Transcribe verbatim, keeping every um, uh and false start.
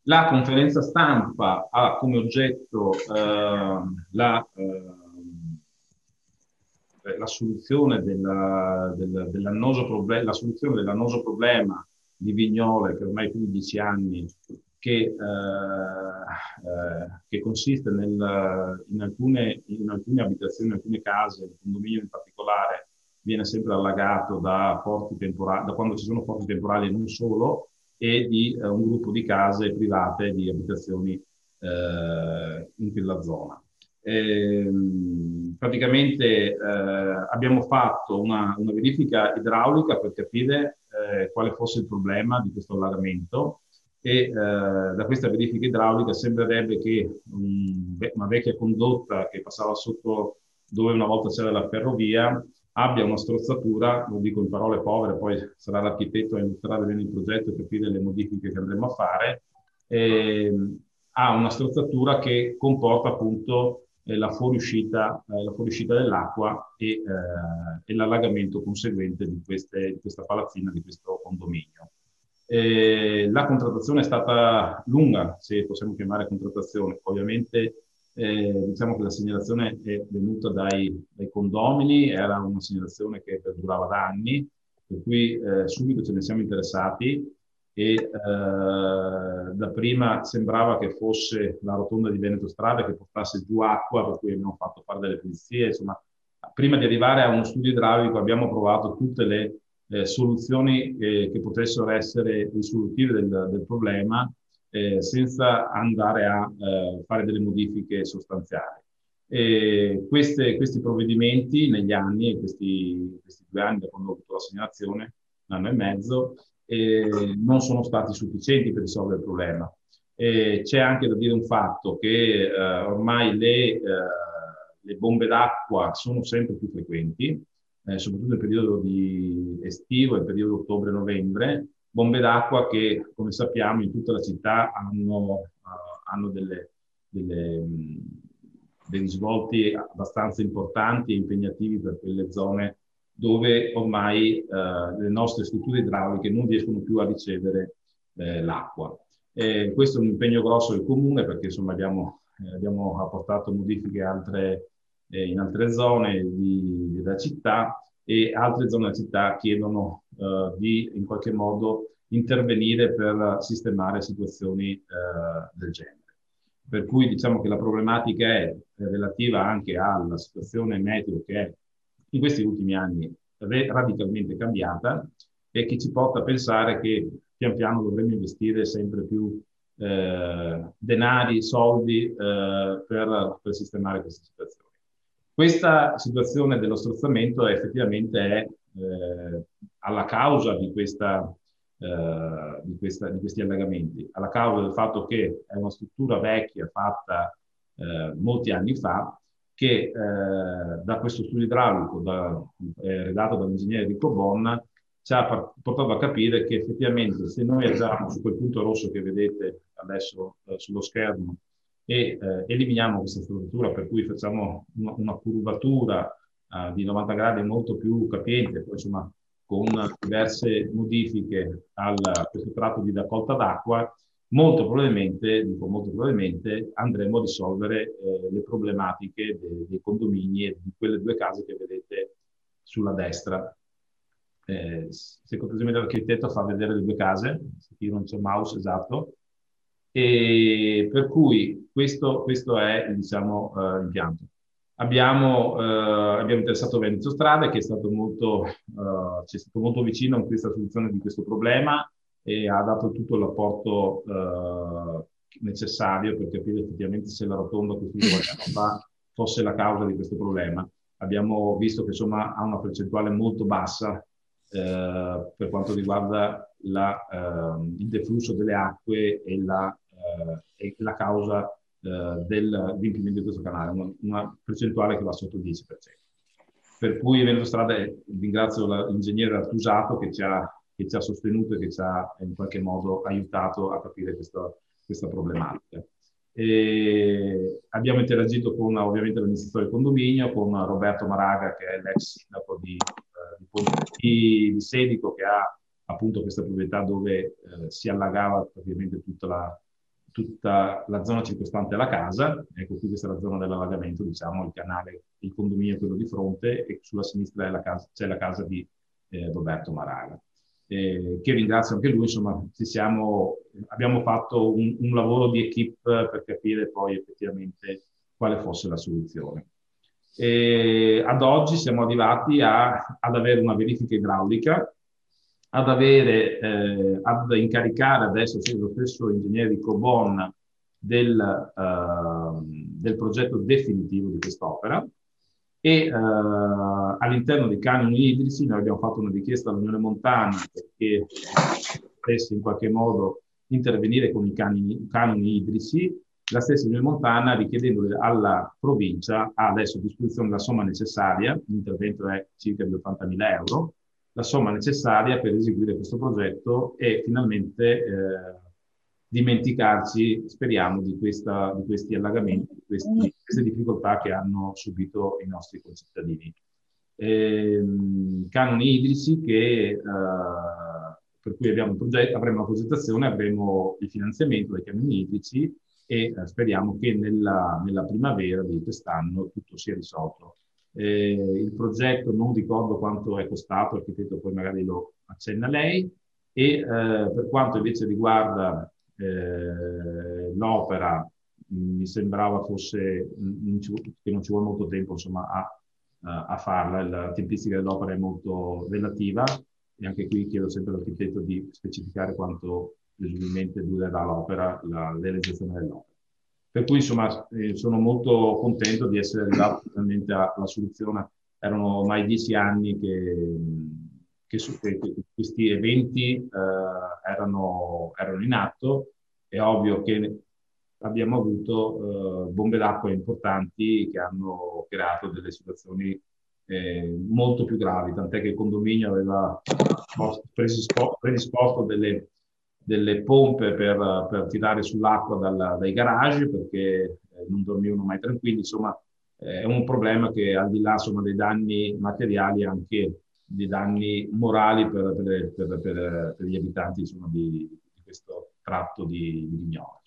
La conferenza stampa ha come oggetto eh, la, eh, la soluzione della- del- dell'annoso proble- la soluzione dell'annoso problema di Vignole, che ormai è più di dieci anni, che, eh, eh, che consiste nel, in, alcune, in alcune abitazioni, in alcune case, il condominio in particolare, viene sempre allagato da, forti temporali, da quando ci sono forti temporali e non solo, e di eh, un gruppo di case private di abitazioni eh, in quella zona. Ehm, praticamente eh, abbiamo fatto una, una verifica idraulica per capire eh, quale fosse il problema di questo allagamento e eh, da questa verifica idraulica sembrerebbe che um, una vecchia condotta che passava sotto dove una volta c'era la ferrovia abbia una strozzatura, lo dico in parole povere, poi sarà l'architetto a illustrare bene il progetto e capire le modifiche che andremo a fare, ehm, ha una strozzatura che comporta appunto eh, la fuoriuscita, eh, la fuoriuscita dell'acqua e, eh, e l'allagamento conseguente di, queste, di questa palazzina, di questo condominio. Eh, la contrattazione è stata lunga, se possiamo chiamare contrattazione. Ovviamente eh, diciamo che la segnalazione è venuta dai, dai condomini, era una segnalazione che perdurava da anni, per cui eh, subito ce ne siamo interessati e eh, da prima sembrava che fosse la rotonda di Veneto Strada che portasse giù acqua, per cui abbiamo fatto fare delle pulizie. Insomma, prima di arrivare a uno studio idraulico abbiamo provato tutte le eh, soluzioni eh, che potessero essere risolutive del, del problema eh, senza andare a eh, fare delle modifiche sostanziali. E queste, questi provvedimenti negli anni, questi, questi due anni da quando ho avuto la segnalazione, un anno e mezzo, eh, non sono stati sufficienti per risolvere il problema. E c'è anche da dire un fatto che eh, ormai le, eh, le bombe d'acqua sono sempre più frequenti, eh, soprattutto nel periodo di estivo, nel periodo ottobre-novembre, bombe d'acqua che, come sappiamo, in tutta la città hanno, uh, hanno delle, delle, mh, dei risvolti abbastanza importanti e impegnativi per quelle zone dove ormai uh, le nostre strutture idrauliche non riescono più a ricevere eh, l'acqua. Eh, questo è un impegno grosso del comune perché insomma abbiamo, eh, abbiamo apportato modifiche altre, eh, in altre zone di, della città e altre zone della città chiedono eh, di in qualche modo intervenire per sistemare situazioni eh, del genere. Per cui diciamo che la problematica è relativa anche alla situazione meteo che è in questi ultimi anni radicalmente cambiata e che ci porta a pensare che pian piano dovremmo investire sempre più eh, denari, soldi eh, per, per sistemare questa situazione. Questa situazione dello strozzamento effettivamente è eh, alla causa di, questa, eh, di, questa, di questi allagamenti, alla causa del fatto che è una struttura vecchia fatta eh, molti anni fa che eh, da questo studio idraulico da, eh, redatto dall'ingegnere Enrico Bonna ci ha portato a capire che effettivamente se noi agiamo su quel punto rosso che vedete adesso eh, sullo schermo e eh, eliminiamo questa struttura per cui facciamo una, una curvatura eh, di novanta gradi molto più capiente, poi insomma con diverse modifiche a questo tratto di raccolta d'acqua, molto probabilmente, dico molto probabilmente, andremo a risolvere eh, le problematiche dei, dei condomini e di quelle due case che vedete sulla destra. Eh, se cortesemente l'architetto fa vedere le due case, se io non c'è il mouse esatto, e per cui questo, questo è diciamo, uh, l'impianto. Abbiamo, uh, abbiamo interessato Veneto Strade che è stato molto, uh, ci è stato molto vicino in questa soluzione di questo problema e ha dato tutto l'apporto uh, necessario per capire effettivamente se la rotonda costruita qualche anno fa fosse la causa di questo problema. Abbiamo visto che insomma ha una percentuale molto bassa eh, per quanto riguarda la, eh, il deflusso delle acque e la, eh, e la causa eh, dell'inquinamento di questo canale, una, una, percentuale che va sotto il dieci per cento. Per cui Veneto Strade ringrazio l'ingegnere Artusato che ci, ha, che ci ha sostenuto e che ci ha in qualche modo aiutato a capire questa, questa problematica. E abbiamo interagito con ovviamente l'amministratore del condominio, con Roberto Maraga che è l'ex sindaco di, eh, di, Ponte, di, di Sedico che ha appunto questa proprietà dove eh, si allagava praticamente tutta la, tutta la zona circostante alla casa. Ecco, qui questa è la zona dell'allagamento, diciamo, il canale, il condominio è quello di fronte, e sulla sinistra è la casa, c'è la casa di eh, Roberto Marana, eh, che ringrazio anche lui. Insomma, ci siamo, abbiamo fatto un, un lavoro di equipe per capire poi effettivamente quale fosse la soluzione. E ad oggi siamo arrivati a, ad avere una verifica idraulica, ad avere, eh, ad incaricare adesso sì, lo stesso ingegnere Cobon del, eh, del progetto definitivo di quest'opera, e eh, all'interno dei canoni idrici noi abbiamo fatto una richiesta all'Unione Montana perché potesse in qualche modo intervenire con i canoni, canoni idrici. La stessa Unione Montana, richiedendo alla provincia, ha adesso a disposizione la somma necessaria, l'intervento è circa di ottantamila euro, la somma necessaria per eseguire questo progetto e finalmente eh, dimenticarci, speriamo, di, questa, di questi allagamenti, di questi, queste difficoltà che hanno subito i nostri concittadini. Ehm, canoni idrici che, eh, per cui abbiamo un progetto, avremo una progettazione, avremo il finanziamento dei canoni idrici, e eh, speriamo che nella, nella primavera di quest'anno tutto sia risolto. Eh, il progetto non ricordo quanto è costato, l'architetto poi magari lo accenna lei, e eh, per quanto invece riguarda eh, l'opera, mi sembrava fosse mh, che non ci vuole molto tempo, insomma, a, a farla. La tempistica dell'opera è molto relativa, e anche qui chiedo sempre all'architetto di specificare quanto presumibilmente durerà l'opera, la realizzazione dell'opera. Per cui insomma eh, sono molto contento di essere arrivato finalmente alla soluzione. Erano ormai dieci anni che, che, su, che questi eventi eh, erano, erano in atto. È ovvio che abbiamo avuto eh, bombe d'acqua importanti che hanno creato delle situazioni eh, molto più gravi, tant'è che il condominio aveva predisposto, predisposto delle, delle pompe per, per tirare sull'acqua dai garage, perché eh, non dormivano mai tranquilli. Insomma, eh, è un problema che, al di là, insomma, dei danni materiali, anche dei danni morali per, per, per, per, per gli abitanti, insomma, di, di questo tratto di, di Vignola.